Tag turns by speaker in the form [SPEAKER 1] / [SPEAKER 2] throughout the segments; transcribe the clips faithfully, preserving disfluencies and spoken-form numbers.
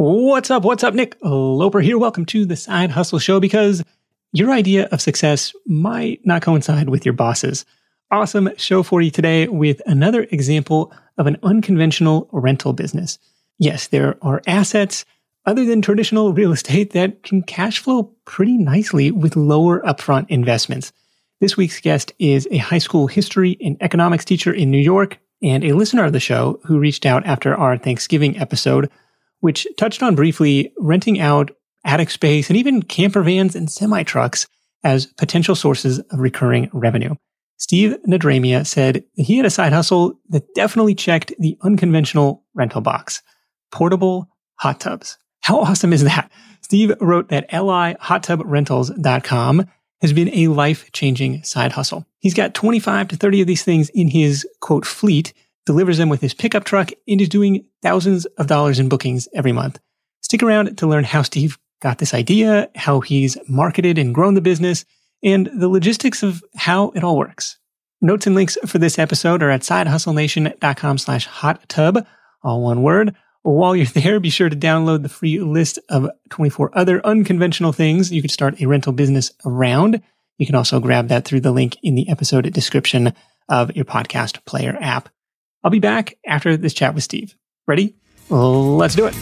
[SPEAKER 1] What's up? What's up? Nick Loper here. Welcome to the Side Hustle Show, because your idea of success might not coincide with your boss's. Awesome show for you today with another example of an unconventional rental business. Yes, there are assets other than traditional real estate that can cash flow pretty nicely with lower upfront investments. This week's guest is a high school history and economics teacher in New York and a listener of the show who reached out after our Thanksgiving episode, which touched on briefly renting out attic space and even camper vans and semi-trucks as potential sources of recurring revenue. Steve Nadramia said he had a side hustle that definitely checked the unconventional rental box: portable hot tubs. How awesome is that? Steve wrote that L I hot tub rentals dot com has been a life-changing side hustle. He's got twenty-five to thirty of these things in his, quote, fleet, delivers them with his pickup truck, and is doing thousands of dollars in bookings every month. Stick around to learn how Steve got this idea, how he's marketed and grown the business, and the logistics of how it all works. Notes and links for this episode are at sidehustlenation.com slash hot tub, all one word. While you're there, be sure to download the free list of twenty-four other unconventional things you could start a rental business around. You can also grab that through the link in the episode description of your podcast player app. I'll be back after this chat with Steve. Ready? Let's do it.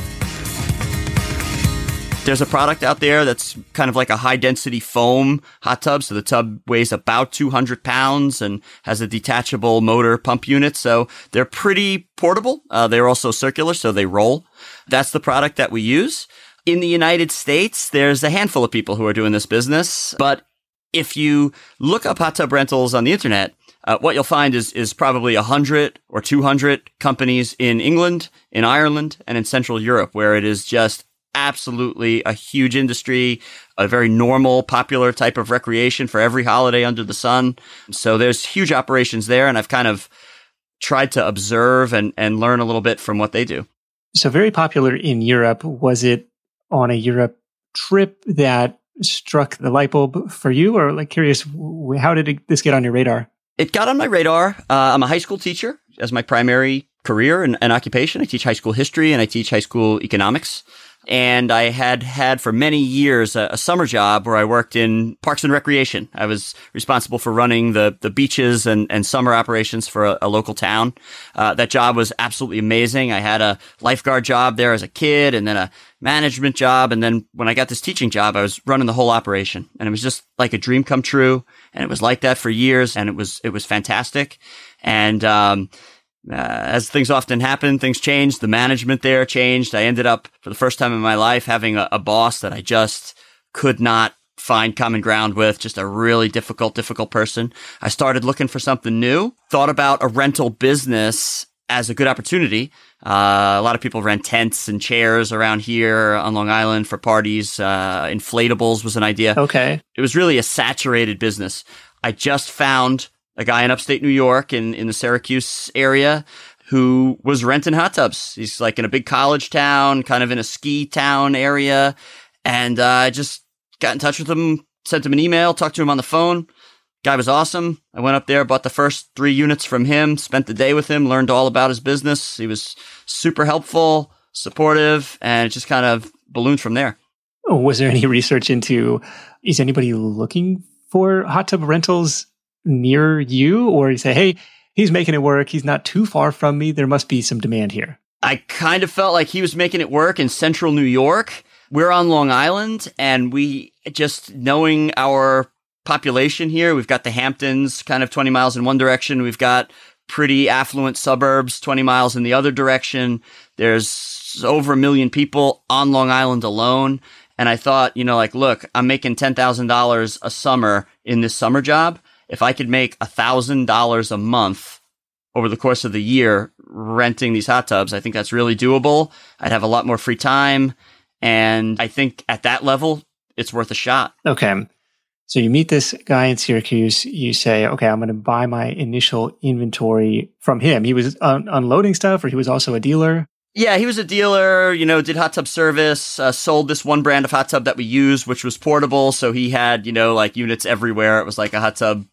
[SPEAKER 2] There's a product out there that's kind of like a high-density foam hot tub. So the tub weighs about two hundred pounds and has a detachable motor pump unit. So they're pretty portable. Uh, they're also circular, so they roll. That's the product that we use. In the United States, there's a handful of people who are doing this business. But if you look up hot tub rentals on the internet, Uh, what you'll find is is probably one hundred or two hundred companies in England, in Ireland, and in Central Europe, where it is just absolutely a huge industry, a very normal, popular type of recreation for every holiday under the sun. So there's huge operations there, and I've kind of tried to observe and, and learn a little bit from what they do.
[SPEAKER 1] So very popular in Europe. Was it on a Europe trip that struck the light bulb for you? Or like curious, how did it, this get on your radar?
[SPEAKER 2] It got on my radar. Uh, I'm a high school teacher as my primary career and, and occupation. I teach high school history and I teach high school economics. And I had had for many years a, a summer job where I worked in parks and recreation. I was responsible for running the, the beaches and, and summer operations for a, a local town. Uh, that job was absolutely amazing. I had a lifeguard job there as a kid and then a management job. And then when I got this teaching job, I was running the whole operation. And it was just like a dream come true. And it was like that for years. And it was, it was fantastic. And, um, Uh, as things often happen, things changed. The management there changed. I ended up, for the first time in my life, having a, a boss that I just could not find common ground with, just a really difficult, difficult person. I started looking for something new, thought about a rental business as a good opportunity. Uh, a lot of people rent tents and chairs around here on Long Island for parties. Uh, inflatables was an idea.
[SPEAKER 1] Okay.
[SPEAKER 2] It was really a saturated business. I just found a guy in upstate New York in, in the Syracuse area who was renting hot tubs. He's like in a big college town, kind of in a ski town area. And uh, I just got in touch with him, sent him an email, talked to him on the phone. Guy was awesome. I went up there, bought the first three units from him, spent the day with him, learned all about his business. He was super helpful, supportive, and it just kind of ballooned from there.
[SPEAKER 1] Was there any research into, is anybody looking for hot tub rentals near you? Or you say, hey, he's making it work. He's not too far from me. There must be some demand here.
[SPEAKER 2] I kind of felt like he was making it work in central New York. We're on Long Island, and we just knowing our population here, we've got the Hamptons kind of twenty miles in one direction. We've got pretty affluent suburbs twenty miles in the other direction. There's over a million people on Long Island alone. And I thought, you know, like, look, I'm making ten thousand dollars a summer in this summer job. If I could make one thousand dollars a month over the course of the year renting these hot tubs, I think that's really doable. I'd have a lot more free time. And I think at that level, it's worth a shot.
[SPEAKER 1] Okay. So you meet this guy in Syracuse. You say, okay, I'm going to buy my initial inventory from him. He was un- unloading stuff, or he was also a dealer?
[SPEAKER 2] Yeah, he was a dealer, you know, did hot tub service, uh, sold this one brand of hot tub that we used, which was portable. So he had, you know, like units everywhere. It was like a hot tub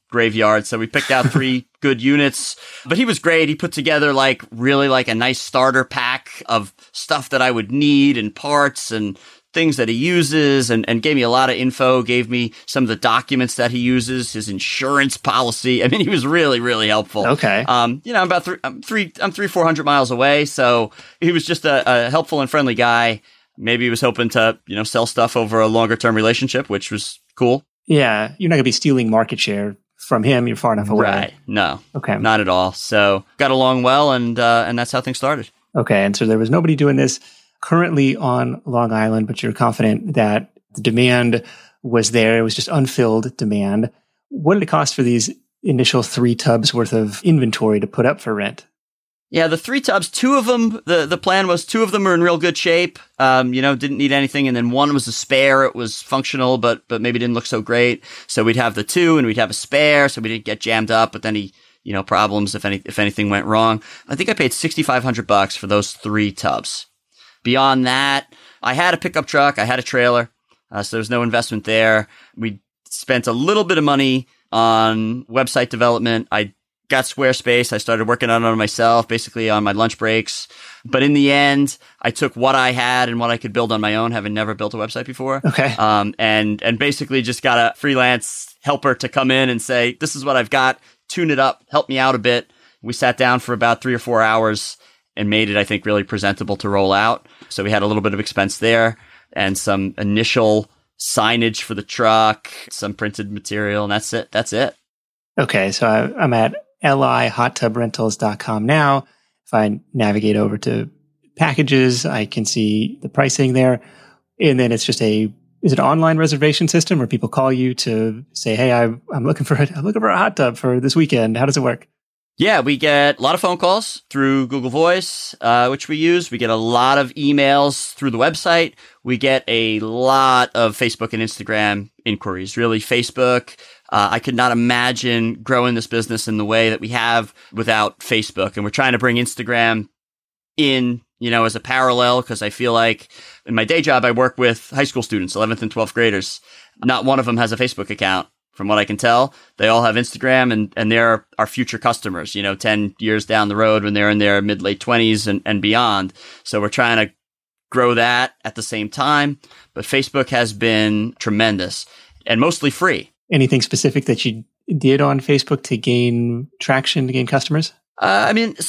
[SPEAKER 2] graveyard. So we picked out three good units, but he was great. He put together like really like a nice starter pack of stuff that I would need and parts and things that he uses, and, and gave me a lot of info, gave me some of the documents that he uses, his insurance policy. I mean, he was really, really helpful.
[SPEAKER 1] Okay.
[SPEAKER 2] Um, you know, I'm about three, I'm three, I'm three, four hundred miles away. So he was just a, a helpful and friendly guy. Maybe he was hoping to, you know, sell stuff over a longer term relationship, which was cool.
[SPEAKER 1] Yeah. You're not going to be stealing market share from him. You're far enough away.
[SPEAKER 2] Right. No.
[SPEAKER 1] Okay.
[SPEAKER 2] Not at all. So got along well, and, uh, and that's how things started.
[SPEAKER 1] Okay. And so there was nobody doing this currently on Long Island, but you're confident that the demand was there. It was just unfilled demand. What did it cost for these initial three tubs worth of inventory to put up for rent?
[SPEAKER 2] Yeah, the three tubs, two of them, the, the plan was two of them were in real good shape, um, you know, didn't need anything. And then one was a spare. It was functional, but but maybe didn't look so great. So we'd have the two and we'd have a spare, so we didn't get jammed up with any, you know, problems if any if anything went wrong. I think I paid sixty-five hundred bucks for those three tubs. Beyond that, I had a pickup truck, I had a trailer, uh, so there was no investment there. We spent a little bit of money on website development. I got Squarespace. I started working on it myself, basically on my lunch breaks. But in the end, I took what I had and what I could build on my own, having never built a website before.
[SPEAKER 1] Okay.
[SPEAKER 2] Um, and, and basically just got a freelance helper to come in and say, this is what I've got, tune it up, help me out a bit. We sat down for about three or four hours and made it, I think, really presentable to roll out. So we had a little bit of expense there and some initial signage for the truck, some printed material, and that's it. That's it.
[SPEAKER 1] Okay. So I, I'm at li hot tub rentals dot com now. If I navigate over to packages, I can see the pricing there. And then it's just a, is it an online reservation system where people call you to say, hey, I, I'm looking for a, I'm looking for a hot tub for this weekend. How does it work?
[SPEAKER 2] Yeah, we get a lot of phone calls through Google Voice, uh, which we use. We get a lot of emails through the website. We get a lot of Facebook and Instagram inquiries. Really, Facebook. Uh, I could not imagine growing this business in the way that we have without Facebook. And we're trying to bring Instagram in, you know, as a parallel, because I feel like in my day job, I work with high school students, eleventh and twelfth graders. Not one of them has a Facebook account. From what I can tell, they all have Instagram, and, and they're our future customers, you know, ten years down the road when they're in their mid, late twenties and, and beyond. So we're trying to grow that at the same time. But Facebook has been tremendous and mostly free.
[SPEAKER 1] Anything specific that you did on Facebook to gain traction, to gain customers?
[SPEAKER 2] Uh, I mean,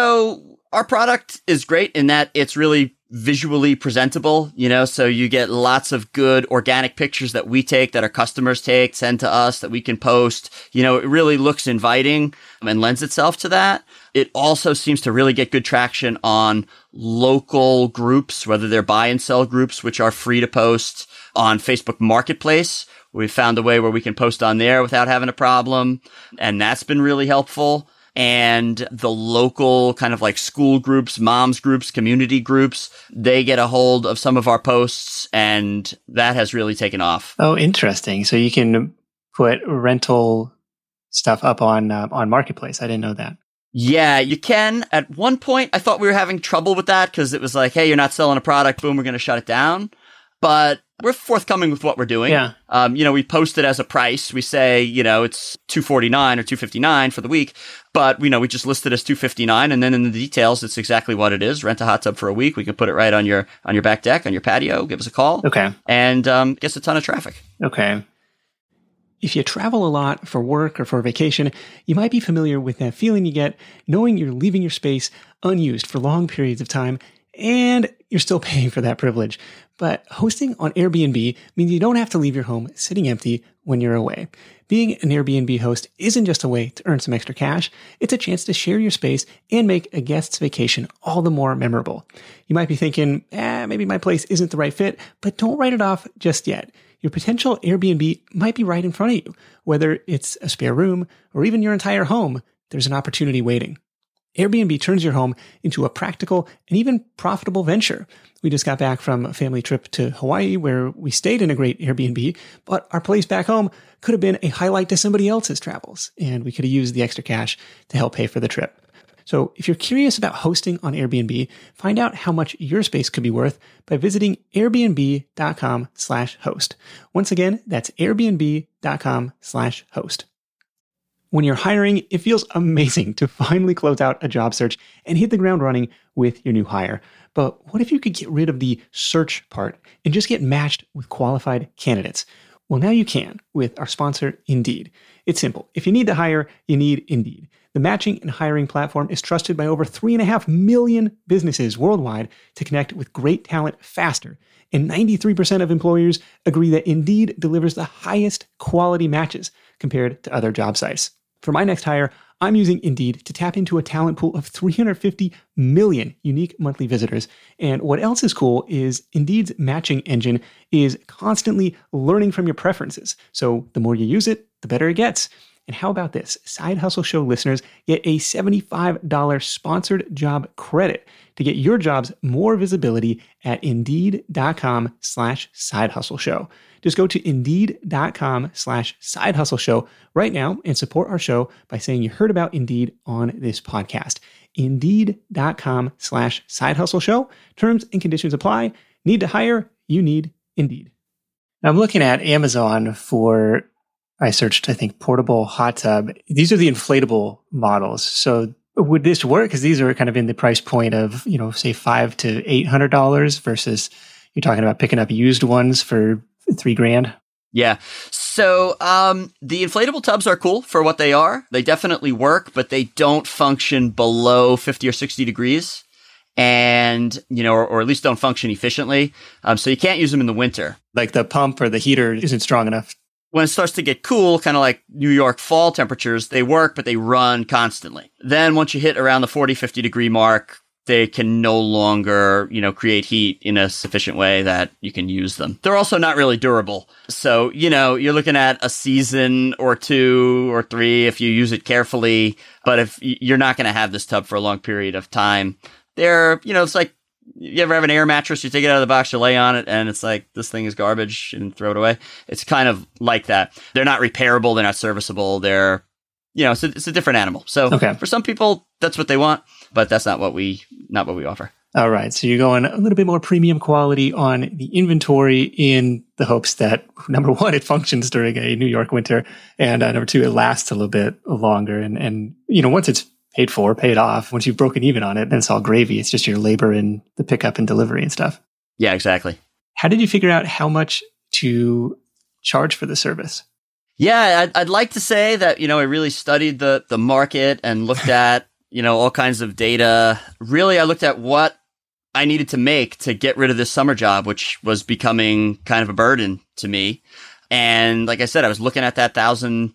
[SPEAKER 2] so our product is great in that it's really visually presentable, you know, so you get lots of good organic pictures that we take, that our customers take, send to us, that we can post. You know, it really looks inviting and lends itself to that. It also seems to really get good traction on local groups, whether they're buy and sell groups, which are free to post on Facebook Marketplace. We found a way where we can post on there without having a problem, and that's been really helpful. And the local kind of like school groups, moms groups, community groups, they get a hold of some of our posts, and that has really taken off.
[SPEAKER 1] Oh, interesting. So you can put rental stuff up on uh, on Marketplace. I didn't know that.
[SPEAKER 2] Yeah, you can. At one point, I thought we were having trouble with that because it was like, hey, you're not selling a product. Boom, we're going to shut it down. But we're forthcoming with what we're doing.
[SPEAKER 1] Yeah.
[SPEAKER 2] Um, you know, we post it as a price. We say, you know, it's two forty-nine or two fifty-nine for the week, but you know, we just list it as two fifty-nine, and then in the details, it's exactly what it is. Rent a hot tub for a week. We can put it right on your on your back deck, on your patio. Give us a call.
[SPEAKER 1] Okay.
[SPEAKER 2] And um, gets a ton of traffic.
[SPEAKER 1] Okay. If you travel a lot for work or for vacation, you might be familiar with that feeling you get knowing you're leaving your space unused for long periods of time, and you're still paying for that privilege. But hosting on Airbnb means you don't have to leave your home sitting empty when you're away. Being an Airbnb host isn't just a way to earn some extra cash. It's a chance to share your space and make a guest's vacation all the more memorable. You might be thinking, eh, maybe my place isn't the right fit, but don't write it off just yet. Your potential Airbnb might be right in front of you. Whether it's a spare room or even your entire home, there's an opportunity waiting. Airbnb turns your home into a practical and even profitable venture. We just got back from a family trip to Hawaii where we stayed in a great Airbnb, but our place back home could have been a highlight to somebody else's travels, and we could have used the extra cash to help pay for the trip. So if you're curious about hosting on Airbnb, find out how much your space could be worth by visiting airbnb.com slash host. Once again, that's airbnb.com slash host. When you're hiring, it feels amazing to finally close out a job search and hit the ground running with your new hire. But what if you could get rid of the search part and just get matched with qualified candidates? Well, now you can with our sponsor, Indeed. It's simple. If you need to hire, you need Indeed. The matching and hiring platform is trusted by over three and a half million businesses worldwide to connect with great talent faster. And ninety-three percent of employers agree that Indeed delivers the highest quality matches compared to other job sites. For my next hire, I'm using Indeed to tap into a talent pool of three hundred fifty million unique monthly visitors. And what else is cool is Indeed's matching engine is constantly learning from your preferences. So the more you use it, the better it gets. And how about this? Side Hustle Show listeners get a seventy-five dollars sponsored job credit to get your jobs more visibility at Indeed.com slash Side Hustle Show. Just go to Indeed.com slash Side Hustle Show right now and support our show by saying you heard about Indeed on this podcast. Indeed.com slash Side Hustle Show. Terms and conditions apply. Need to hire? You need Indeed. Now I'm looking at Amazon for... I searched, I think, portable hot tub. These are the inflatable models. So would this work? Because these are kind of in the price point of, you know, say five to eight hundred dollars versus you're talking about picking up used ones for three grand.
[SPEAKER 2] Yeah. So um, the inflatable tubs are cool for what they are. They definitely work, but they don't function below fifty or sixty degrees. And, you know, or, or at least don't function efficiently. Um, so you can't use them in the winter.
[SPEAKER 1] Like the pump or the heater isn't strong enough.
[SPEAKER 2] When it starts to get cool, kind of like New York fall temperatures, they work, but they run constantly. Then once you hit around the forty, fifty degree mark, they can no longer, you know, create heat in a sufficient way that you can use them. They're also not really durable. So, you know, you're looking at a season or two or three if you use it carefully. But if you're not going to have this tub for a long period of time, they're, you know, it's like, you ever have an air mattress, you take it out of the box, you lay on it, and it's like, this thing is garbage, and throw it away. It's kind of like that. They're not repairable. They're not serviceable. They're, you know, it's a, it's a different animal. So okay. For some people, that's what they want, but that's not what we, not what we offer.
[SPEAKER 1] All right. So you're going a little bit more premium quality on the inventory in the hopes that, number one, it functions during a New York winter, and uh, number two, it lasts a little bit longer. And, and, you know, once it's paid for, paid off. Once you've broken even on it, then it's all gravy. It's just your labor and the pickup and delivery and stuff.
[SPEAKER 2] Yeah, exactly.
[SPEAKER 1] How did you figure out how much to charge for the service?
[SPEAKER 2] Yeah, I'd, I'd like to say that, you know, I really studied the, the market and looked at, you know, all kinds of data. Really, I looked at what I needed to make to get rid of this summer job, which was becoming kind of a burden to me. And like I said, I was looking at that thousand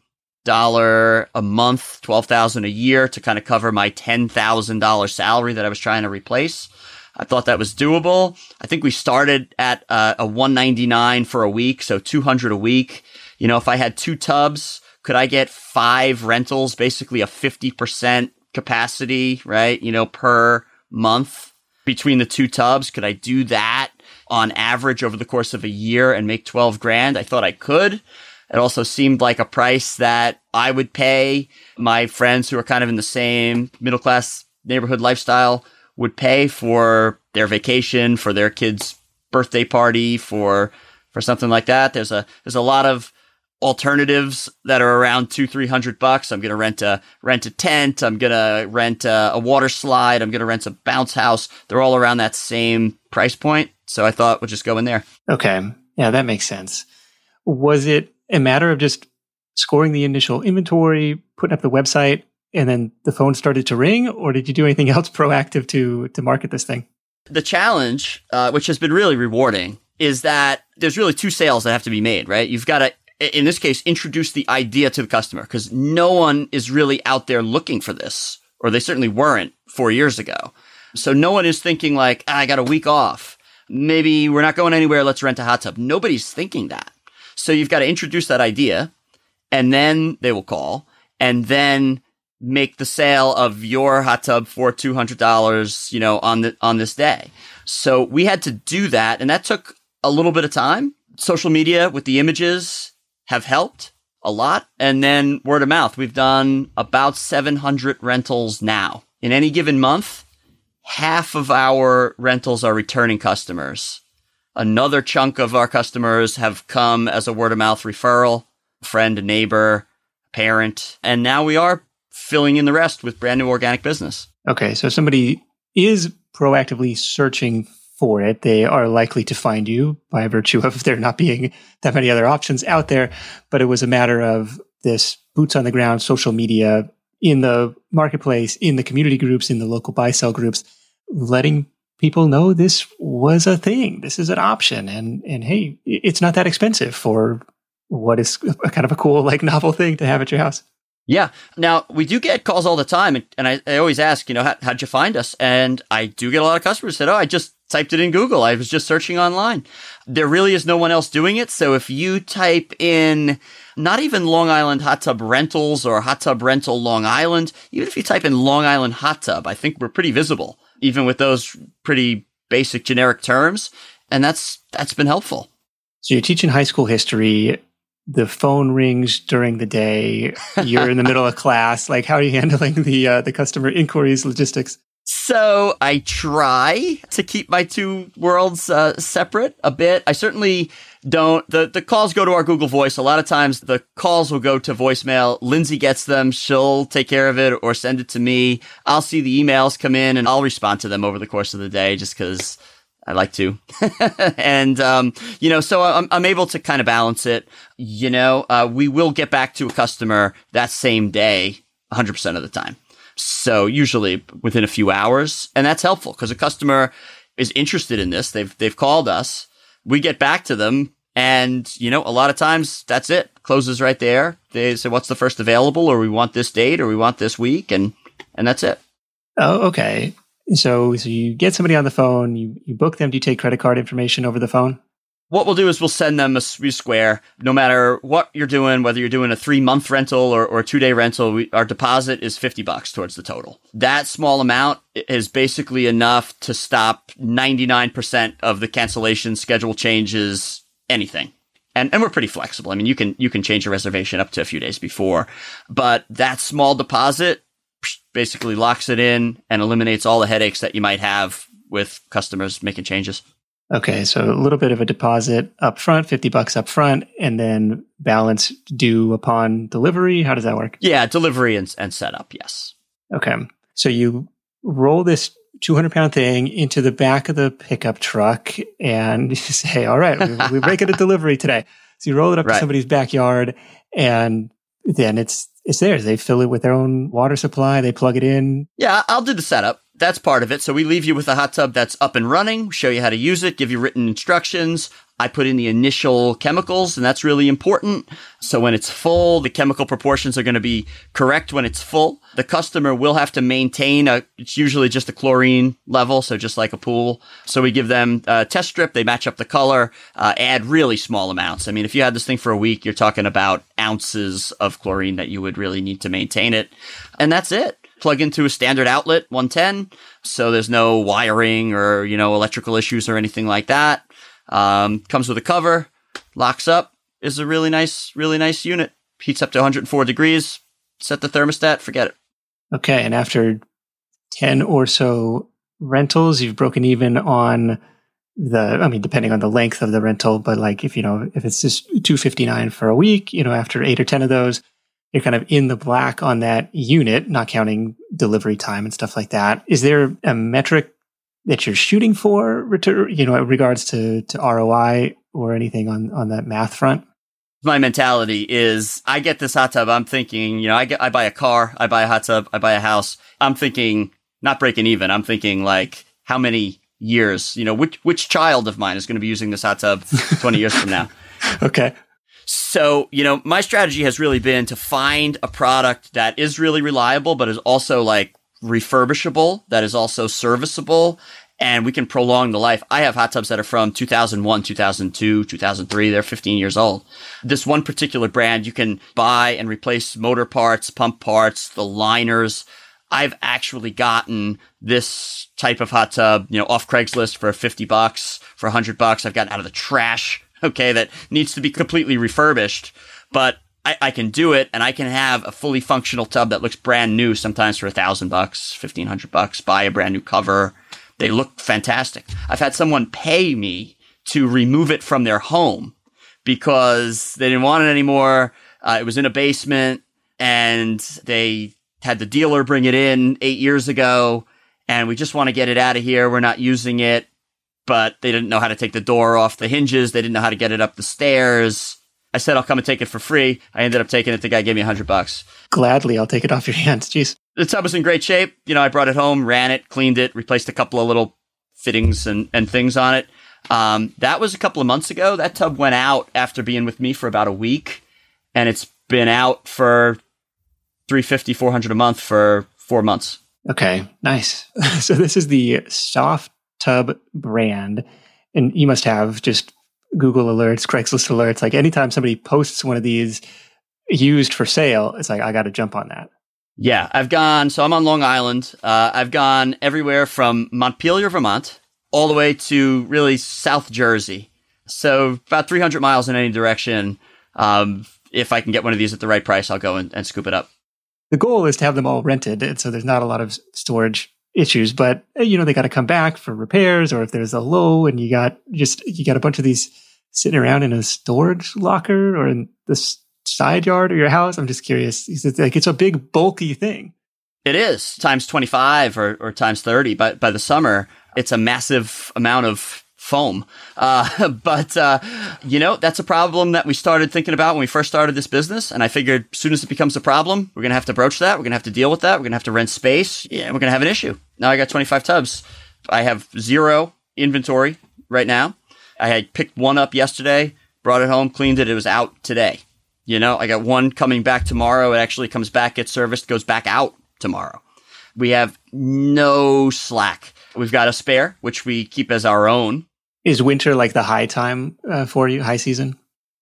[SPEAKER 2] dollar a month, twelve thousand a year to kind of cover my ten thousand dollars salary that I was trying to replace. I thought that was doable. I think we started at uh, a one ninety-nine for a week, so two hundred a week. You know, if I had two tubs, could I get five rentals, basically a fifty percent capacity, right? You know, per month between the two tubs? Could I do that on average over the course of a year and make twelve grand? I thought I could. It also seemed like a price that I would pay. My friends who are kind of in the same middle-class neighborhood lifestyle would pay for their vacation, for their kid's birthday party, for for something like that. There's a there's a lot of alternatives that are around two, three hundred bucks. I'm gonna rent a rent a tent. I'm gonna rent a, a water slide. I'm gonna rent a bounce house. They're all around that same price point. So I thought we'll just go in there.
[SPEAKER 1] Okay, yeah, that makes sense. Was it a matter of just scoring the initial inventory, putting up the website, and then the phone started to ring? Or did you do anything else proactive to to market this thing?
[SPEAKER 2] The challenge, uh, which has been really rewarding, is that there's really two sales that have to be made, right? You've got to, in this case, introduce the idea to the customer, because no one is really out there looking for this, or they certainly weren't four years ago. So no one is thinking like, ah, I got a week off. Maybe we're not going anywhere. Let's rent a hot tub. Nobody's thinking that. So you've got to introduce that idea, and then they will call, and then make the sale of your hot tub for two hundred dollars, you know, on the, on this day. So we had to do that, and that took a little bit of time. Social media with the images have helped a lot. And then word of mouth. We've done about seven hundred rentals now. In any given month, half of our rentals are returning customers. Another chunk of our customers have come as a word of mouth referral, friend, a neighbor, parent. And now we are filling in the rest with brand new organic business.
[SPEAKER 1] Okay. So if somebody is proactively searching for it, they are likely to find you by virtue of there not being that many other options out there. But it was a matter of this boots on the ground social media in the marketplace, in the community groups, in the local buy-sell groups, letting people know this was a thing. This is an option. And, and hey, it's not that expensive for what is a kind of a cool, like novel thing to have at your house.
[SPEAKER 2] Yeah. Now, we do get calls all the time. And, and I, I always ask, you know, how, how'd you find us? And I do get a lot of customers who said, oh, I just typed it in Google. I was just searching online. There really is no one else doing it. So if you type in not even Long Island hot tub rentals or hot tub rental Long Island, even if you type in Long Island hot tub, I think we're pretty visible, even with those pretty basic generic terms. And that's that's been helpful.
[SPEAKER 1] So you're teaching high school history. The phone rings during the day. You're in the middle of class. Like, how are you handling the uh, the customer inquiries, logistics?
[SPEAKER 2] So I try to keep my two worlds uh, separate a bit. I certainly don't. The, the calls go to our Google Voice. A lot of times the calls will go to voicemail. Lindsay gets them. She'll take care of it or send it to me. I'll see the emails come in and I'll respond to them over the course of the day just because I like to. and, um, you know, so I'm, I'm able to kind of balance it. You know, uh, we will get back to a customer that same day one hundred percent of the time. So usually within a few hours. And that's helpful because a customer is interested in this. They've they've called us. We get back to them. And, you know, a lot of times that's it. Closes right there. They say, what's the first available? Or we want this date or we want this week. And and that's it.
[SPEAKER 1] Oh, okay. So so you get somebody on the phone. You, you book them. Do you take credit card information over the phone?
[SPEAKER 2] What we'll do is we'll send them a square, no matter what you're doing, whether you're doing a three month rental or, or a two day rental, we, our deposit is fifty bucks towards the total. That small amount is basically enough to stop ninety-nine percent of the cancellation, schedule changes, anything. And, and we're pretty flexible. I mean, you can, you can change your reservation up to a few days before, but that small deposit basically locks it in and eliminates all the headaches that you might have with customers making changes.
[SPEAKER 1] Okay, so a little bit of a deposit up front, fifty bucks up front, and then balance due upon delivery. How does that work?
[SPEAKER 2] Yeah, delivery and, and setup, yes.
[SPEAKER 1] Okay, so you roll this two hundred pound thing into the back of the pickup truck and you say, all right, we, we break it at delivery today. So you roll it up right to somebody's backyard and then it's it's theirs. They fill it with their own water supply. They plug it in.
[SPEAKER 2] Yeah, I'll do the setup. That's part of it. So we leave you with a hot tub that's up and running, show you how to use it, give you written instructions. I put in the initial chemicals, and that's really important. So when it's full, the chemical proportions are going to be correct when it's full. The customer will have to maintain a, it's usually just a chlorine level, so just like a pool. So we give them a test strip, they match up the color, uh, add really small amounts. I mean, if you had this thing for a week, you're talking about ounces of chlorine that you would really need to maintain it. And that's it. Plug into a standard outlet, one ten. So there's no wiring or, you know, electrical issues or anything like that. Um, comes with a cover, locks up, is a really nice, really nice unit. Heats up to one hundred four degrees. Set the thermostat, forget it.
[SPEAKER 1] Okay. And after ten or so rentals, you've broken even on the, I mean, depending on the length of the rental, but like if, you know, if it's just two fifty-nine for a week, you know, after eight or ten of those, you're kind of in the black on that unit, not counting delivery time and stuff like that. Is there a metric that you're shooting for, you know, in regards to, to R O I or anything on, on that math front?
[SPEAKER 2] My mentality is I get this hot tub. I'm thinking, you know, I get, I buy a car, I buy a hot tub, I buy a house. I'm thinking not breaking even. I'm thinking like how many years, you know, which, which child of mine is going to be using this hot tub twenty years from now?
[SPEAKER 1] Okay.
[SPEAKER 2] So, you know, my strategy has really been to find a product that is really reliable, but is also like refurbishable, that is also serviceable, and we can prolong the life. I have hot tubs that are from two thousand one, two thousand two, two thousand three. They're fifteen years old. This one particular brand, you can buy and replace motor parts, pump parts, the liners. I've actually gotten this type of hot tub, you know, off Craigslist for fifty bucks, for one hundred bucks. I've gotten out of the trash, okay, that needs to be completely refurbished, but I, I can do it, and I can have a fully functional tub that looks brand new, sometimes for a thousand bucks, fifteen hundred bucks, buy a brand new cover. They look fantastic. I've had someone pay me to remove it from their home because they didn't want it anymore. Uh, it was in a basement, and they had the dealer bring it in eight years ago, and we just want to get it out of here. We're not using it, but they didn't know how to take the door off the hinges. They didn't know how to get it up the stairs. I said, I'll come and take it for free. I ended up taking it. The guy gave me a hundred bucks.
[SPEAKER 1] Gladly, I'll take it off your hands. Jeez.
[SPEAKER 2] The tub was in great shape. You know, I brought it home, ran it, cleaned it, replaced a couple of little fittings and, and things on it. Um, that was a couple of months ago. That tub went out after being with me for about a week, and it's been out for three hundred fifty dollars, four hundred dollars a month for four months.
[SPEAKER 1] Okay, nice. So this is the Soft Tub brand, and you must have just Google alerts, Craigslist alerts. Like anytime somebody posts one of these used for sale, it's like, I got to jump on that.
[SPEAKER 2] Yeah, I've gone, so I'm on Long Island. Uh, I've gone everywhere from Montpelier, Vermont, all the way to really South Jersey. So about three hundred miles in any direction. Um, if I can get one of these at the right price, I'll go and, and scoop it up.
[SPEAKER 1] The goal is to have them all rented, and so there's not a lot of storage issues, but you know, they got to come back for repairs, or if there's a low and you got just, you got a bunch of these sitting around in a storage locker or in the side yard of your house. I'm just curious. It's like, it's a big bulky thing.
[SPEAKER 2] It is times twenty-five or, or times thirty. But by the summer, it's a massive amount of foam. Uh, but, uh, you know, that's a problem that we started thinking about when we first started this business. And I figured as soon as it becomes a problem, we're going to have to broach that. We're going to have to deal with that. We're going to have to rent space. Yeah, we're going to have an issue. Now I got twenty-five tubs. I have zero inventory right now. I had picked one up yesterday, brought it home, cleaned it. It was out today. You know, I got one coming back tomorrow. It actually comes back, gets serviced, goes back out tomorrow. We have no slack. We've got a spare, which we keep as our own.
[SPEAKER 1] Is winter like the high time uh, for you, high season?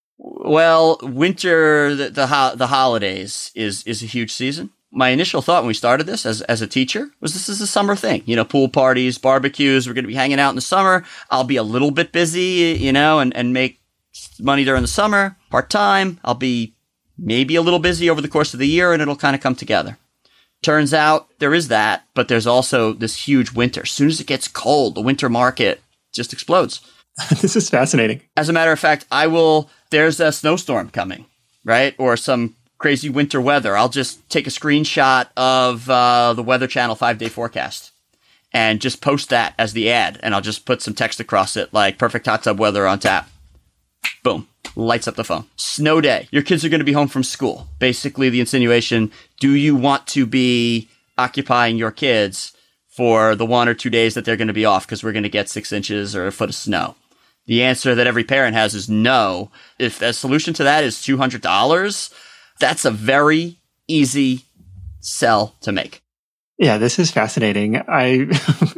[SPEAKER 2] Well, winter, the the, ho- the holidays is is a huge season. My initial thought when we started this as as a teacher was this is a summer thing. You know, pool parties, barbecues. We're going to be hanging out in the summer. I'll be a little bit busy, you know, and, and make money during the summer, part-time. I'll be maybe a little busy over the course of the year, and it'll kind of come together. Turns out there is that, but there's also this huge winter. As soon as it gets cold, the winter market just explodes.
[SPEAKER 1] This is fascinating.
[SPEAKER 2] As a matter of fact, I will, there's a snowstorm coming, right? Or some crazy winter weather. I'll just take a screenshot of uh, the Weather Channel five-day forecast and just post that as the ad. And I'll just put some text across it like perfect hot tub weather on tap. Boom. Lights up the phone. Snow day. Your kids are going to be home from school. Basically, the insinuation, do you want to be occupying your kids for the one or two days that they're going to be off because we're going to get six inches or a foot of snow? The answer that every parent has is no. If the solution to that is two hundred dollars, that's a very easy sell to make.
[SPEAKER 1] Yeah, this is fascinating. I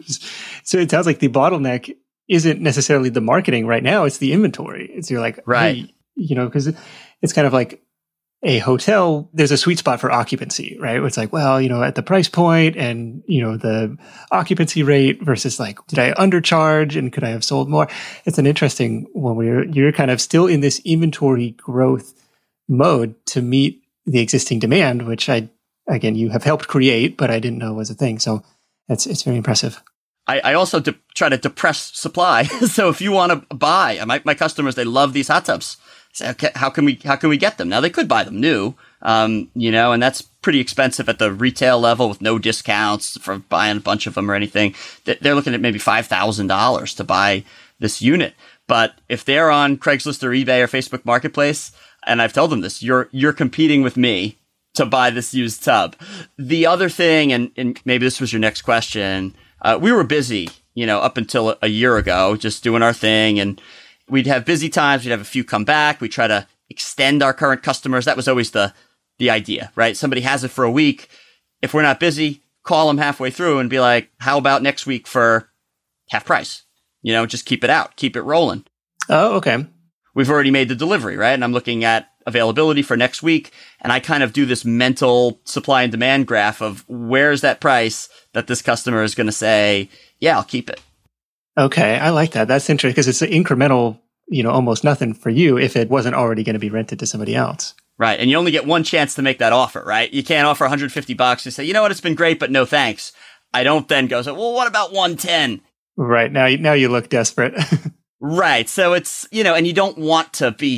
[SPEAKER 1] So it sounds like the bottleneck isn't necessarily the marketing right now. It's the inventory. It's you're like,
[SPEAKER 2] right.
[SPEAKER 1] Hey, you know, because it's kind of like a hotel. There's a sweet spot for occupancy, right? It's like, well, you know, at the price point and, you know, the occupancy rate versus like, did I undercharge and could I have sold more? It's an interesting one where you're, you're kind of still in this inventory growth mode to meet the existing demand, which I, again, you have helped create, but I didn't know was a thing. So it's, it's very impressive.
[SPEAKER 2] I, I also de- try to depress supply. So if you want to buy, my, my customers, they love these hot tubs. So, okay, how can we how can we get them? Now they could buy them new, um, you know, and that's pretty expensive at the retail level with no discounts for buying a bunch of them or anything. They're looking at maybe five thousand dollars to buy this unit. But if they're on Craigslist or eBay or Facebook Marketplace, and I've told them this, you're you're competing with me to buy this used tub. The other thing, and, and maybe this was your next question. Uh, we were busy, you know, up until a year ago, just doing our thing. And we'd have busy times. We'd have a few come back. We try to extend our current customers. That was always the the idea, right? Somebody has it for a week. If we're not busy, call them halfway through and be like, how about next week for half price? You know, just keep it out. Keep it rolling.
[SPEAKER 1] Oh, okay.
[SPEAKER 2] We've already made the delivery, right? And I'm looking at availability for next week. And I kind of do this mental supply and demand graph of where's that price that this customer is going to say, yeah, I'll keep it.
[SPEAKER 1] Okay. I like that. That's interesting because it's an incremental, you know, almost nothing for you if it wasn't already going to be rented to somebody else.
[SPEAKER 2] Right. And you only get one chance to make that offer, right? You can't offer one hundred fifty bucks and say, you know what, it's been great, but no thanks. I don't then go, so, well, what about one ten?
[SPEAKER 1] Right. Now, now you look desperate.
[SPEAKER 2] Right. So it's, you know, and you don't want to be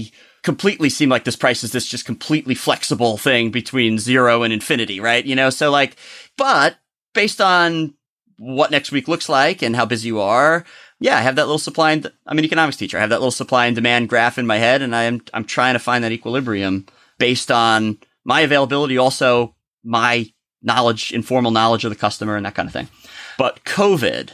[SPEAKER 2] completely seem like this price is this just completely flexible thing between zero and infinity, right? You know, so like, but based on what next week looks like and how busy you are, yeah, I have that little supply and, I'm an economics teacher. I have that little supply and demand graph in my head, and I am, I'm trying to find that equilibrium based on my availability, also my knowledge, informal knowledge of the customer and that kind of thing. But COVID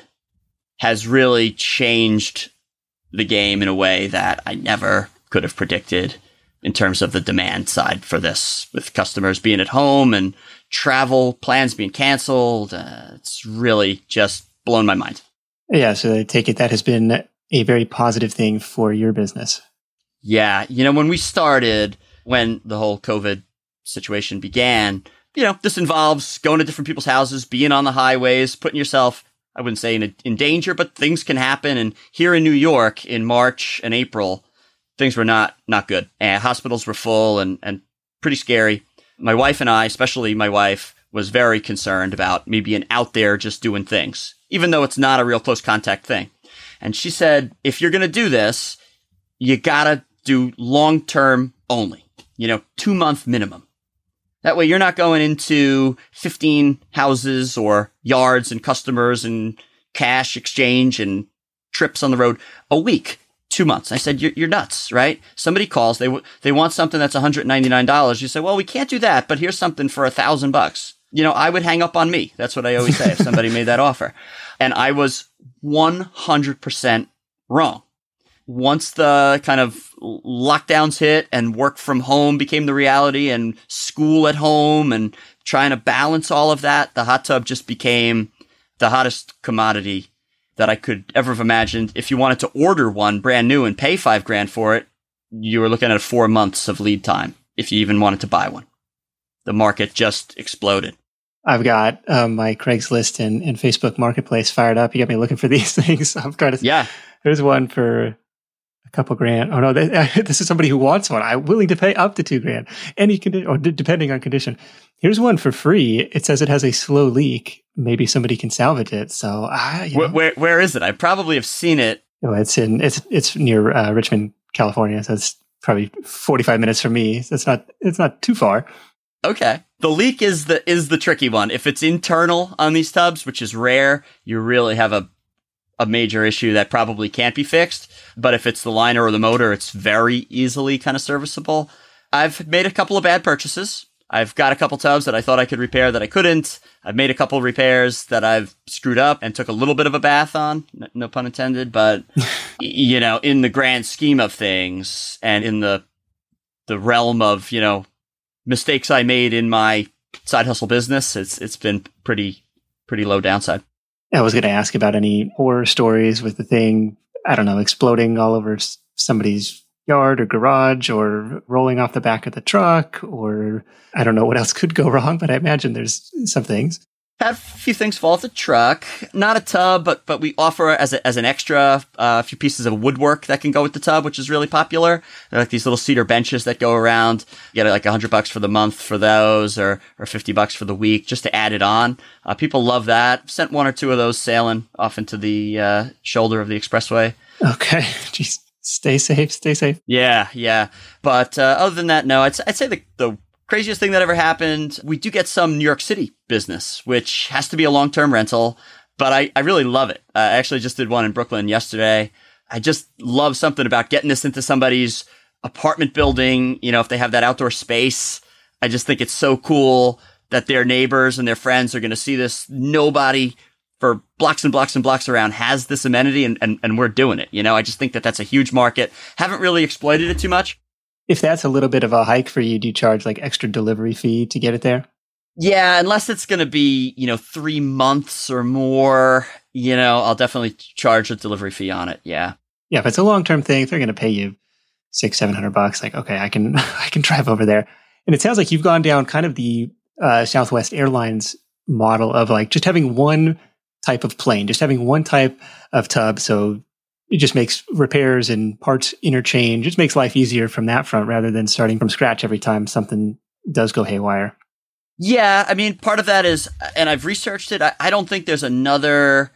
[SPEAKER 2] has really changed the game in a way that I never could have predicted in terms of the demand side for this, with customers being at home and travel plans being canceled. Uh, it's really just blown my mind.
[SPEAKER 1] Yeah, so I take it that has been a very positive thing for your business.
[SPEAKER 2] Yeah. You know, when we started, when the whole COVID situation began, you know, this involves going to different people's houses, being on the highways, putting yourself, I wouldn't say in, a, in danger, but things can happen. And here in New York in March and April, things were not not good. And hospitals were full and, and pretty scary. My wife and I, especially my wife, was very concerned about me being out there just doing things, even though it's not a real close contact thing. And she said, if you're going to do this, you got to do long term only, you know, two month minimum. That way you're not going into fifteen houses or yards and customers and cash exchange and trips on the road a week, two months. I said, you're, you're nuts, right? Somebody calls, they w- they want something that's one hundred ninety-nine dollars. You say, well, we can't do that, but here's something for a thousand bucks. You know, I would hang up on me. That's what I always say if somebody made that offer. And I was one hundred percent wrong. Once the kind of lockdowns hit and work from home became the reality and school at home and trying to balance all of that, the hot tub just became the hottest commodity that I could ever have imagined. If you wanted to order one brand new and pay five grand for it, you were looking at four months of lead time if you even wanted to buy one. The market just exploded.
[SPEAKER 1] I've got um, my Craigslist and, and Facebook Marketplace fired up. You got me looking for these things. I'm trying to.
[SPEAKER 2] Yeah.
[SPEAKER 1] There's one for a couple grand. Oh no, they, this is somebody who wants one. I'm willing to pay up to two grand, any condition, or d- depending on condition. Here's one for free. It says it has a slow leak. Maybe somebody can salvage it. So, ah, you
[SPEAKER 2] where,
[SPEAKER 1] know.
[SPEAKER 2] where where is it? I probably have seen it.
[SPEAKER 1] Oh, it's in it's it's near uh, Richmond, California. So it's probably forty-five minutes from me. So it's not it's not too far.
[SPEAKER 2] Okay. The leak is the is the tricky one. If it's internal on these tubs, which is rare, you really have a a major issue that probably can't be fixed. But if it's the liner or the motor, it's very easily kind of serviceable. I've made a couple of bad purchases. I've got a couple tubs that I thought I could repair that I couldn't. I've made a couple repairs that I've screwed up and took a little bit of a bath on, no pun intended. But, you know, in the grand scheme of things and in the the realm of, you know, mistakes I made in my side hustle business, it's it's been pretty, pretty low downside.
[SPEAKER 1] I was going to ask about any horror stories with the thing, I don't know, exploding all over somebody's yard or garage or rolling off the back of the truck, or I don't know what else could go wrong, but I imagine there's some things.
[SPEAKER 2] Had a few things fall off the truck. Not a tub, but but we offer as a, as an extra uh, a few pieces of woodwork that can go with the tub, which is really popular. They're like these little cedar benches that go around. You get like a hundred bucks for the month for those, or or fifty bucks for the week just to add it on. Uh, people love that. Sent one or two of those sailing off into the uh, shoulder of the expressway.
[SPEAKER 1] Okay, jeez, stay safe, stay safe.
[SPEAKER 2] Yeah, yeah. But uh, other than that, no. I'd I'd say the the craziest thing that ever happened, we do get some New York City business, which has to be a long-term rental, but I, I really love it. I actually just did one in Brooklyn yesterday. I just love something about getting this into somebody's apartment building. You know, if they have that outdoor space, I just think it's so cool that their neighbors and their friends are going to see this. Nobody for blocks and blocks and blocks around has this amenity, and, and, and we're doing it. You know, I just think that that's a huge market. Haven't really exploited it too much.
[SPEAKER 1] If that's a little bit of a hike for you, do you charge like extra delivery fee to get it there?
[SPEAKER 2] Yeah, unless it's going to be, you know, three months or more, you know, I'll definitely charge a delivery fee on it. Yeah.
[SPEAKER 1] Yeah. If it's a long-term thing, if they're going to pay you six, seven hundred bucks, like, okay, I can, I can drive over there. And it sounds like you've gone down kind of the uh, Southwest Airlines model of like just having one type of plane, just having one type of tub. So it just makes repairs and parts interchange. It just makes life easier from that front rather than starting from scratch every time something does go haywire.
[SPEAKER 2] Yeah, I mean, part of that is, and I've researched it, I, I don't think there's another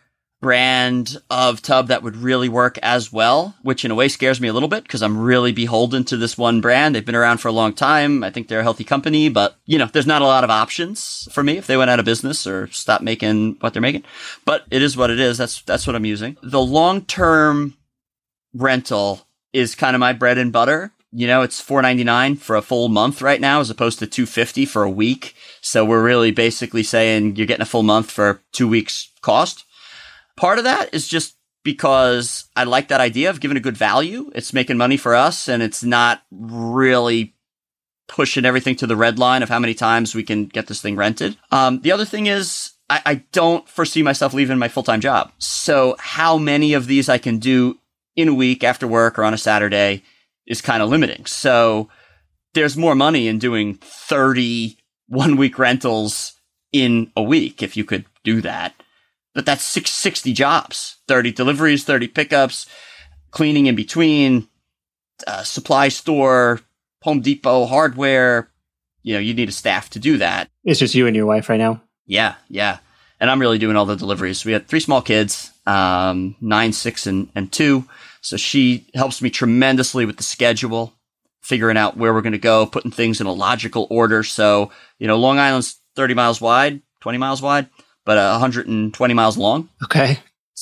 [SPEAKER 2] brand of tub that would really work as well, which in a way scares me a little bit because I'm really beholden to this one brand. They've been around for a long time. I think they're a healthy company, but you know, there's not a lot of options for me if they went out of business or stopped making what they're making. But it is what it is. That's that's what I'm using. The long-term rental is kind of my bread and butter. You know, it's four ninety-nine for a full month right now as opposed to two fifty for a week. So we're really basically saying you're getting a full month for two weeks cost. Part of that is just because I like that idea of giving a good value. It's making money for us, and it's not really pushing everything to the red line of how many times we can get this thing rented. Um, the other thing is I, I don't foresee myself leaving my full-time job. So how many of these I can do in a week after work or on a Saturday is kind of limiting. So there's more money in doing thirty one-week rentals in a week if you could do that. But that's six hundred sixty jobs, thirty deliveries, thirty pickups, cleaning in between, uh, supply store, Home Depot, hardware. You know, you need a staff to do that.
[SPEAKER 1] It's just you and your wife right now?
[SPEAKER 2] Yeah, yeah. And I'm really doing all the deliveries. We had three small kids, um, nine, six, and, and two. So she helps me tremendously with the schedule, figuring out where we're going to go, putting things in a logical order. So, you know, Long Island's thirty miles wide, twenty miles wide, but uh, one hundred twenty miles long.
[SPEAKER 1] Okay.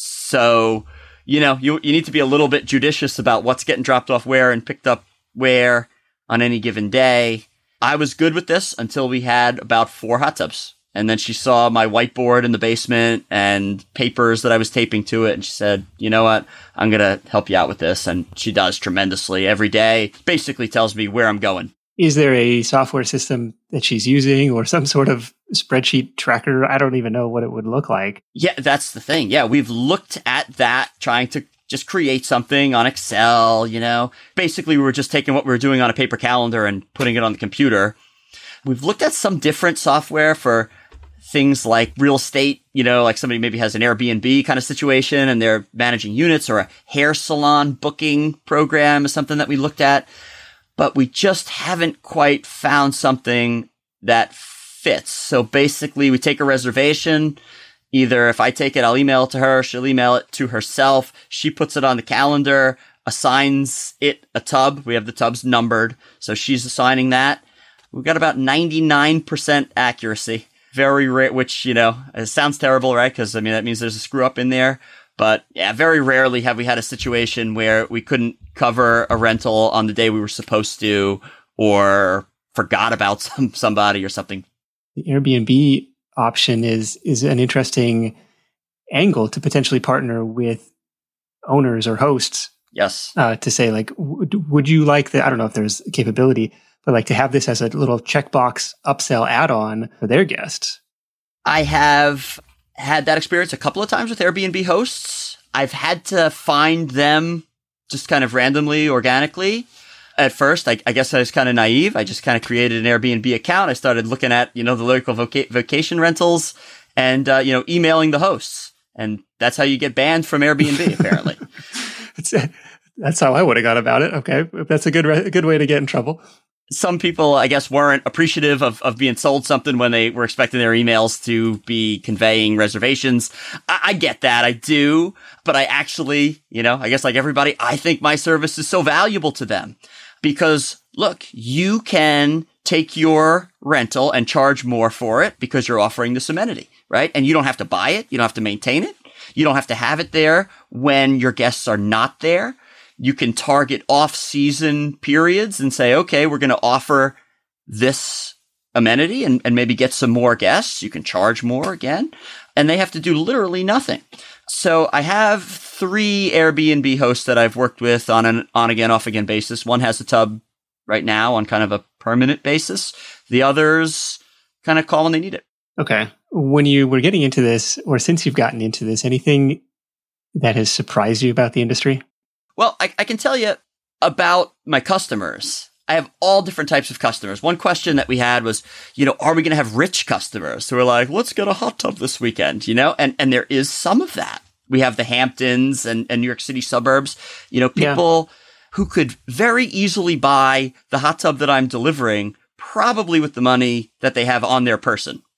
[SPEAKER 2] So, you know, you you need to be a little bit judicious about what's getting dropped off where and picked up where on any given day. I was good with this until we had about four hot tubs. And then she saw my whiteboard in the basement and papers that I was taping to it. And she said, you know what? I'm going to help you out with this. And she does tremendously every day. Basically tells me where I'm going.
[SPEAKER 1] Is there a software system that she's using or some sort of spreadsheet tracker? I don't even know what it would look like.
[SPEAKER 2] Yeah, that's the thing. Yeah, we've looked at that, trying to just create something on Excel, you know. Basically, we were just taking what we were doing on a paper calendar and putting it on the computer. We've looked at some different software for things like real estate, you know, like somebody maybe has an Airbnb kind of situation and they're managing units, or a hair salon booking program is something that we looked at. But we just haven't quite found something that fits. So basically, we take a reservation. Either if I take it, I'll email it to her. She'll email it to herself. She puts it on the calendar, assigns it a tub. We have the tubs numbered. So she's assigning that. We've got about ninety-nine percent accuracy. Very rare, which, you know, it sounds terrible, right? Because, I mean, that means there's a screw up in there. But yeah, very rarely have we had a situation where we couldn't cover a rental on the day we were supposed to, or forgot about some somebody or something.
[SPEAKER 1] The Airbnb option is is an interesting angle to potentially partner with owners or hosts.
[SPEAKER 2] Yes.
[SPEAKER 1] Uh, to say, like, w- would you like the, I don't know if there's a capability, but like to have this as a little checkbox upsell add-on for their guests.
[SPEAKER 2] I have had that experience a couple of times with Airbnb hosts. I've had to find them just kind of randomly, organically. At first, I, I guess I was kind of naive. I just kind of created an Airbnb account. I started looking at, you know, the local voca- vacation rentals and, uh, you know, emailing the hosts. And that's how you get banned from Airbnb, apparently.
[SPEAKER 1] That's, that's how I would have got about it. Okay. That's a good, re- a good way to get in trouble.
[SPEAKER 2] Some people, I guess, weren't appreciative of, of being sold something when they were expecting their emails to be conveying reservations. I, I get that. I do. But I actually, you know, I guess like everybody, I think my service is so valuable to them because, look, you can take your rental and charge more for it because you're offering this amenity, right? And you don't have to buy it. You don't have to maintain it. You don't have to have it there when your guests are not there. You can target off-season periods and say, okay, we're going to offer this amenity and, and maybe get some more guests. You can charge more again, and they have to do literally nothing. So I have three Airbnb hosts that I've worked with on an on-again, off-again basis. One has a tub right now on kind of a permanent basis. The others kind of call when they need it.
[SPEAKER 1] Okay. When you were getting into this, or since you've gotten into this, anything that has surprised you about the industry?
[SPEAKER 2] Well, I, I can tell you about my customers. I have all different types of customers. One question that we had was, you know, are we going to have rich customers who are like, let's get a hot tub this weekend, you know? And and there is some of that. We have the Hamptons and, and New York City suburbs, you know, people yeah. who could very easily buy the hot tub that I'm delivering, probably with the money that they have on their person.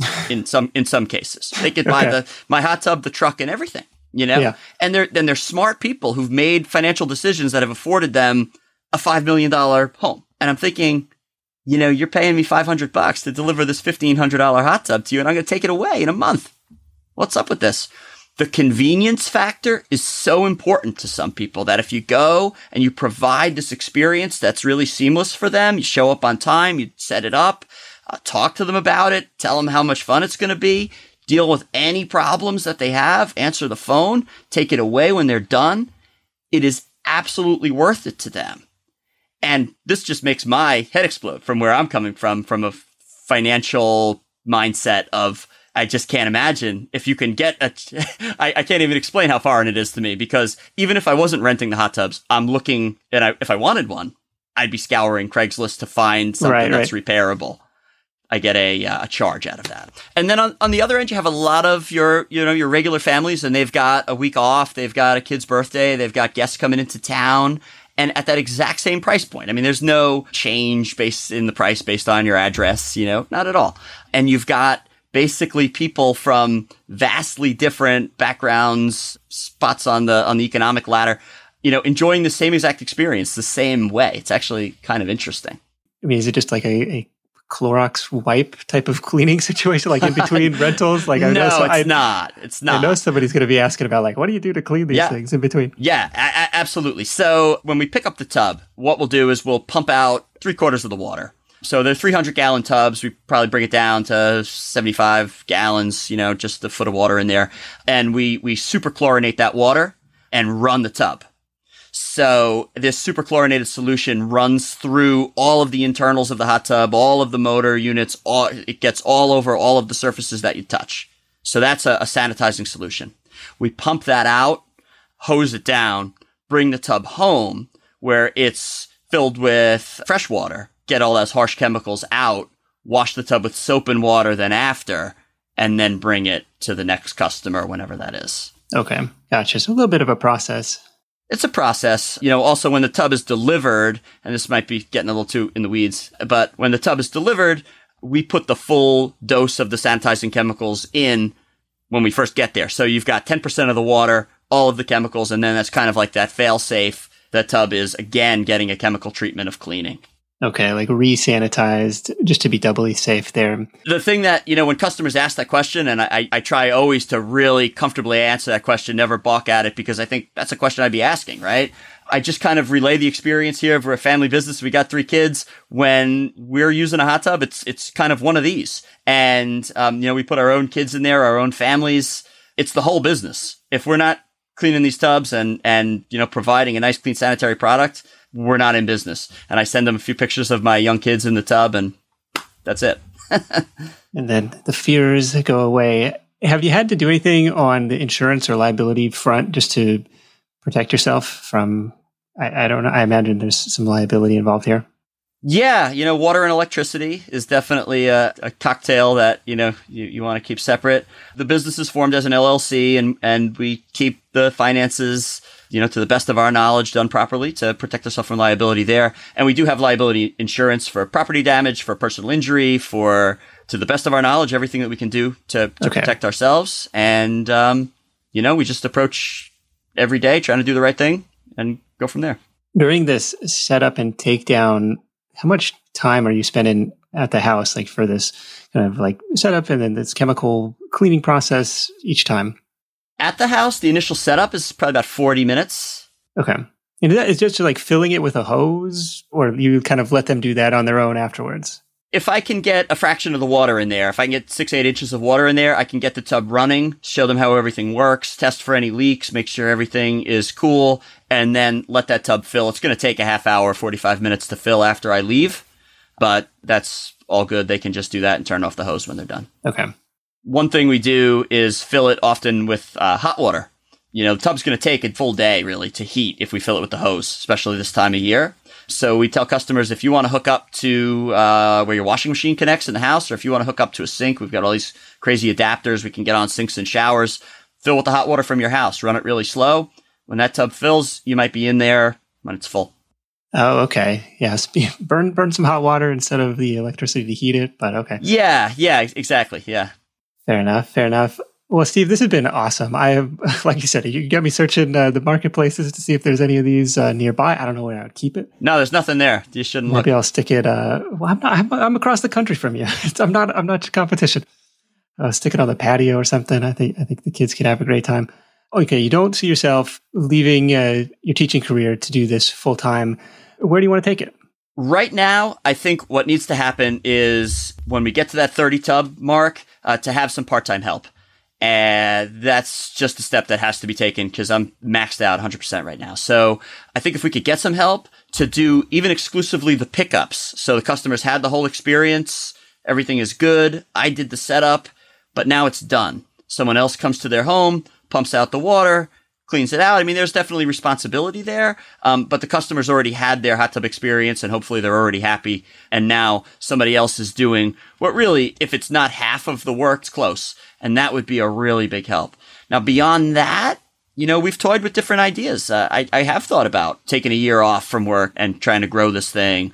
[SPEAKER 2] in some in some cases. They could buy
[SPEAKER 1] Okay.
[SPEAKER 2] the my hot tub, the truck, and everything, you know?
[SPEAKER 1] Yeah.
[SPEAKER 2] And they're then they're smart people who've made financial decisions that have afforded them a five million dollars home. And I'm thinking, you know, you're paying me five hundred bucks to deliver this fifteen hundred dollars hot tub to you, and I'm going to take it away in a month. What's up with this? The convenience factor is so important to some people that if you go and you provide this experience that's really seamless for them, you show up on time, you set it up, uh, talk to them about it, tell them how much fun it's going to be, deal with any problems that they have, answer the phone, take it away when they're done. It is absolutely worth it to them. And this just makes my head explode from where I'm coming from, from a financial mindset of, I just can't imagine if you can get a, I, I can't even explain how foreign it is to me, because even if I wasn't renting the hot tubs, I'm looking, and I, if I wanted one, I'd be scouring Craigslist to find something
[SPEAKER 1] Right,
[SPEAKER 2] that's
[SPEAKER 1] right.
[SPEAKER 2] repairable. I get a, uh, a charge out of that. And then on, on the other end, you have a lot of your, you know, your regular families, and they've got a week off. They've got a kid's birthday. They've got guests coming into town. And at that exact same price point. I mean, there's no change based in the price based on your address, you know, not at all. And you've got basically people from vastly different backgrounds, spots on the, on the economic ladder, you know, enjoying the same exact experience the same way. It's actually kind of interesting.
[SPEAKER 1] I mean, is it just like a, a Clorox wipe type of cleaning situation, like in between rentals? Like, I
[SPEAKER 2] no,
[SPEAKER 1] know so,
[SPEAKER 2] it's
[SPEAKER 1] I,
[SPEAKER 2] not. It's not.
[SPEAKER 1] I know somebody's going to be asking about, like, what do you do to clean these
[SPEAKER 2] Yeah.
[SPEAKER 1] things in between?
[SPEAKER 2] Yeah, a- a- absolutely. So when we pick up the tub, what we'll do is we'll pump out three quarters of the water. So they're three hundred gallon tubs. We probably bring it down to seventy-five gallons, you know, just a foot of water in there. And we, we superchlorinate that water and run the tub. So this superchlorinated solution runs through all of the internals of the hot tub, all of the motor units, all, it gets all over all of the surfaces that you touch. So that's a, a sanitizing solution. We pump that out, hose it down, bring the tub home where it's filled with fresh water, get all those harsh chemicals out, wash the tub with soap and water then after, and then bring it to the next customer whenever that is.
[SPEAKER 1] Okay, gotcha. So a little bit of a process.
[SPEAKER 2] It's a process. You know, also when the tub is delivered, and this might be getting a little too in the weeds, but when the tub is delivered, we put the full dose of the sanitizing chemicals in when we first get there. So you've got ten percent of the water, all of the chemicals, and then that's kind of like that fail-safe. The tub is, again, getting a chemical treatment of cleaning.
[SPEAKER 1] Okay, like re-sanitized just to be doubly safe there.
[SPEAKER 2] The thing that, you know, when customers ask that question, and I, I try always to really comfortably answer that question, never balk at it, because I think that's a question I'd be asking, right? I just kind of relay the experience here. We're a family business. We got three kids. When we're using a hot tub, it's it's kind of one of these. And, um, you know, we put our own kids in there, our own families. It's the whole business. If we're not cleaning these tubs and, and, you know, providing a nice, clean sanitary product, we're not in business. And I send them a few pictures of my young kids in the tub, and that's it.
[SPEAKER 1] And then the fears go away. Have you had to do anything on the insurance or liability front just to protect yourself from, I, I don't know, I imagine there's some liability involved here.
[SPEAKER 2] Yeah, you know, water and electricity is definitely a, a cocktail that, you know, you, you want to keep separate. The business is formed as an L L C, and, and we keep the finances, you know, to the best of our knowledge, done properly to protect ourselves from liability there. And we do have liability insurance for property damage, for personal injury, for, to the best of our knowledge, everything that we can do to, to
[SPEAKER 1] Okay.
[SPEAKER 2] protect ourselves. And, um, you know, we just approach every day trying to do the right thing and go from there.
[SPEAKER 1] During this setup and takedown, how much time are you spending at the house, like for this kind of like setup and then this chemical cleaning process each time?
[SPEAKER 2] At the house, the initial setup is probably about forty minutes.
[SPEAKER 1] Okay. And that is just like filling it with a hose, or you kind of let them do that on their own afterwards?
[SPEAKER 2] If I can get a fraction of the water in there, if I can get six, eight inches of water in there, I can get the tub running, show them how everything works, test for any leaks, make sure everything is cool, and then let that tub fill. It's going to take a half hour, forty-five minutes to fill after I leave, but that's all good. They can just do that and turn off the hose when they're done.
[SPEAKER 1] Okay.
[SPEAKER 2] One thing we do is fill it often with uh, hot water. You know, the tub's going to take a full day, really, to heat if we fill it with the hose, especially this time of year. So we tell customers, if you want to hook up to uh, where your washing machine connects in the house, or if you want to hook up to a sink, we've got all these crazy adapters. We can get on sinks and showers. Fill with the hot water from your house. Run it really slow. When that tub fills, you might be in there when it's full.
[SPEAKER 1] Oh, okay. Yes. Burn burn some hot water instead of the electricity to heat it, but okay.
[SPEAKER 2] Yeah, yeah, exactly. Yeah.
[SPEAKER 1] Fair enough. Fair enough. Well, Steve, this has been awesome. I have, like you said, you got me searching uh, the marketplaces to see if there's any of these uh, nearby. I don't know where I would keep it.
[SPEAKER 2] No, there's nothing there. You shouldn't
[SPEAKER 1] Maybe
[SPEAKER 2] look.
[SPEAKER 1] I'll stick it. Uh, well, I'm not. I'm, I'm across the country from you. It's, I'm not. I'm not competition. Uh, stick it on the patio or something. I think. I think the kids could have a great time. Okay, you don't see yourself leaving uh, your teaching career to do this full time. Where do you want to take it?
[SPEAKER 2] Right now, I think what needs to happen is when we get to that thirty tub mark, uh, to have some part-time help. And that's just a step that has to be taken because I'm maxed out one hundred percent right now. So I think if we could get some help to do even exclusively the pickups, so the customers had the whole experience, everything is good, I did the setup, but now it's done. Someone else comes to their home, pumps out the water, cleans it out. I mean, there's definitely responsibility there, um, but the customers already had their hot tub experience and hopefully they're already happy. And now somebody else is doing what really, if it's not half of the work, it's close. And that would be a really big help. Now, beyond that, you know, we've toyed with different ideas. Uh, I, I have thought about taking a year off from work and trying to grow this thing,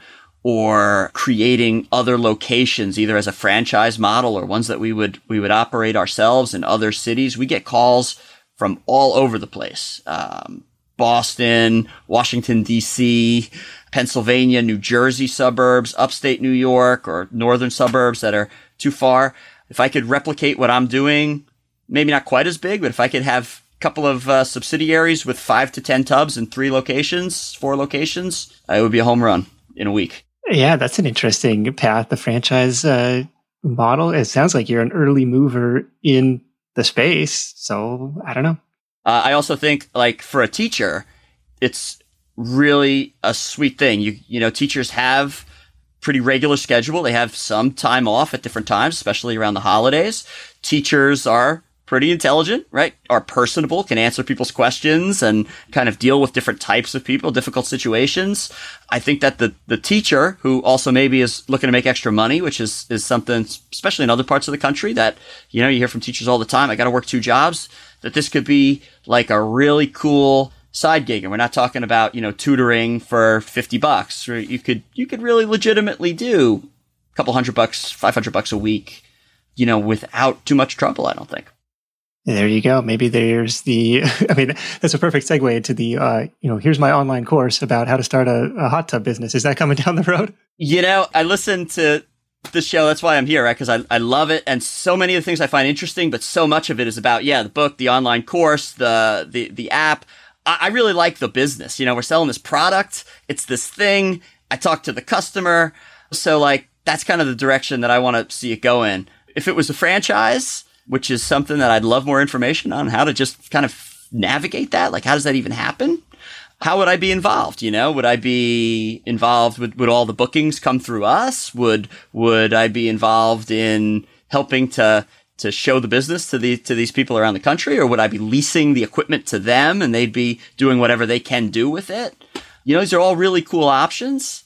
[SPEAKER 2] or creating other locations, either as a franchise model or ones that we would we would operate ourselves in other cities. We get calls from all over the place. Um, Boston, Washington, D C, Pennsylvania, New Jersey suburbs, upstate New York, or northern suburbs that are too far. If I could replicate what I'm doing, maybe not quite as big, but if I could have a couple of uh, subsidiaries with five to ten tubs in three locations, four locations, uh, it would be a home run in a week.
[SPEAKER 1] Yeah, that's an interesting path, the franchise uh, model. It sounds like you're an early mover in the space. So I don't know.
[SPEAKER 2] Uh, I also think, like, for a teacher, it's really a sweet thing. You you know, teachers have pretty regular schedule. They have some time off at different times, especially around the holidays. Teachers are pretty intelligent, right? Are personable, can answer people's questions and kind of deal with different types of people, difficult situations. I think that the, the teacher, who also maybe is looking to make extra money, which is, is something, especially in other parts of the country, that, you know, you hear from teachers all the time, I got to work two jobs, that this could be like a really cool side gig. And we're not talking about, you know, tutoring for fifty bucks. Or you could, you could really legitimately do a couple hundred bucks, five hundred bucks a week, you know, without too much trouble, I don't think.
[SPEAKER 1] There you go. Maybe there's the, I mean, that's a perfect segue into the, uh, you know, here's my online course about how to start a, a hot tub business. Is that coming down the road?
[SPEAKER 2] You know, I listened to the show. That's why I'm here, right? Because I, I love it. And so many of the things I find interesting, but so much of it is about, yeah, the book, the online course, the, the, the app. I, I really like the business. You know, we're selling this product. It's this thing. I talk to the customer. So like, that's kind of the direction that I want to see it go in. If it was a franchise, which is something that I'd love more information on, how to just kind of navigate that. Like, how does that even happen? How would I be involved? You know, would I be involved? Would, would all the bookings come through us? Would, would I be involved in helping to, to show the business to the, to these people around the country? Or would I be leasing the equipment to them and they'd be doing whatever they can do with it? You know, these are all really cool options.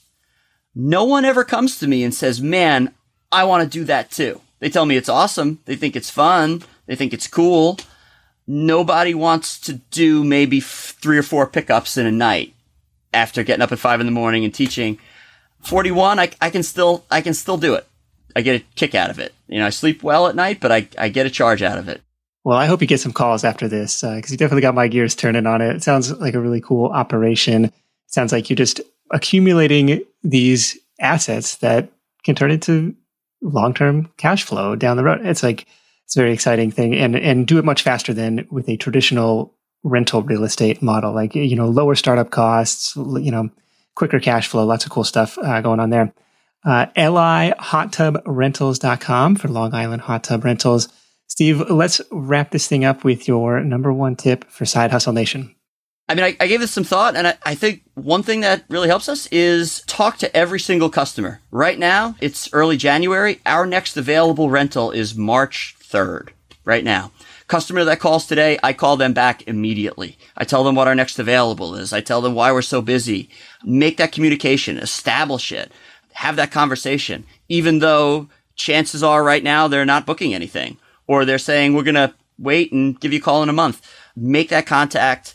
[SPEAKER 2] No one ever comes to me and says, man, I want to do that too. They tell me it's awesome. They think it's fun. They think it's cool. Nobody wants to do maybe f- three or four pickups in a night after getting up at five in the morning and teaching. forty-one, I, I can still, I can still do it. I get a kick out of it. You know, I sleep well at night, but I, I get a charge out of it.
[SPEAKER 1] Well, I hope you get some calls after this, because uh, you definitely got my gears turning on it. It sounds like a really cool operation. It sounds like you're just accumulating these assets that can turn into long-term cash flow down the road. It's like, it's a very exciting thing, and, and do it much faster than with a traditional rental real estate model. Like, you know, lower startup costs, you know, quicker cash flow, lots of cool stuff uh, going on there. Uh, L I hot tub rentals dot com for Long Island hot tub rentals. Steve, let's wrap this thing up with your number one tip for Side Hustle Nation.
[SPEAKER 2] I mean, I, I gave this some thought, and I, I think one thing that really helps us is talk to every single customer. Right now, it's early January. Our next available rental is March third, right now. Customer that calls today, I call them back immediately. I tell them what our next available is. I tell them why we're so busy. Make that communication, establish it, have that conversation, even though chances are right now they're not booking anything, or they're saying we're going to wait and give you a call in a month. Make that contact.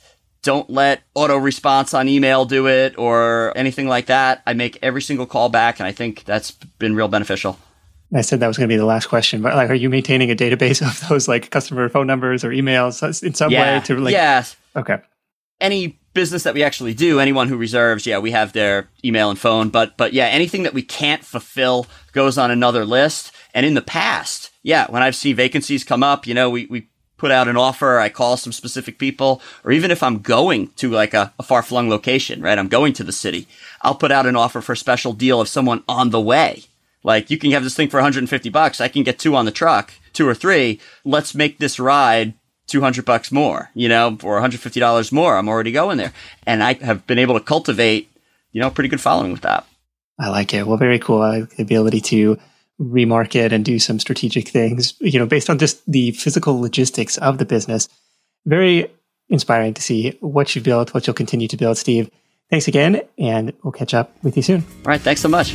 [SPEAKER 2] don't let auto response on email do it or anything like that. I make every single call back, and I think that's been real beneficial.
[SPEAKER 1] I said that was going to be the last question, but like, are you maintaining a database of those like customer phone numbers or emails in some
[SPEAKER 2] yeah.
[SPEAKER 1] way to like?
[SPEAKER 2] Yes.
[SPEAKER 1] Okay.
[SPEAKER 2] Any business that we actually do, anyone who reserves, yeah, we have their email and phone, but, but yeah, anything that we can't fulfill goes on another list. And in the past, yeah, when I've seen vacancies come up, you know, we, we put out an offer, I call some specific people, or even if I'm going to like a, a far-flung location, right? I'm going to the city. I'll put out an offer for a special deal of someone on the way. Like, you can have this thing for one hundred fifty bucks. I can get two on the truck, two or three. Let's make this ride two hundred bucks more, you know, or one hundred fifty dollars more. I'm already going there. And I have been able to cultivate, you know, pretty good following with that. I
[SPEAKER 1] like it. Well, very cool. I like the ability to remarket and do some strategic things, you know, based on just the physical logistics of the business. Very inspiring to see what you've built, what you'll continue to build, Steve. Thanks again, and we'll catch up with you soon.
[SPEAKER 2] All right. Thanks so much.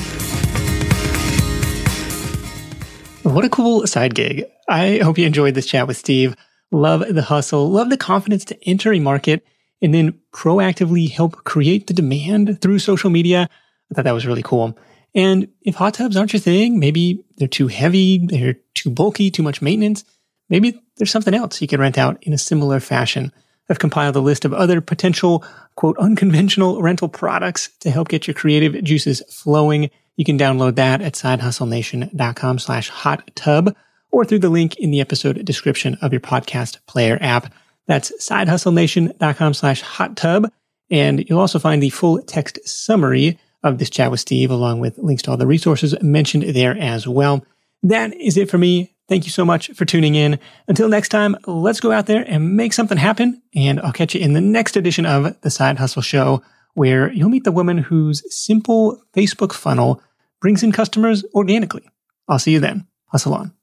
[SPEAKER 1] What a cool side gig. I hope you enjoyed this chat with Steve. Love the hustle, love the confidence to enter a market and then proactively help create the demand through social media. I thought that was really cool. And if hot tubs aren't your thing, maybe they're too heavy, they're too bulky, too much maintenance, maybe there's something else you can rent out in a similar fashion. I've compiled a list of other potential, quote, unconventional rental products to help get your creative juices flowing. You can download that at sidehustlenation.com slash hot tub or through the link in the episode description of your podcast player app. That's sidehustlenation.com slash hot tub. And you'll also find the full text summary of this chat with Steve, along with links to all the resources mentioned there as well. That is it for me. Thank you so much for tuning in. Until next time, let's go out there and make something happen. And I'll catch you in the next edition of The Side Hustle Show, where you'll meet the woman whose simple Facebook funnel brings in customers organically. I'll see you then. Hustle on.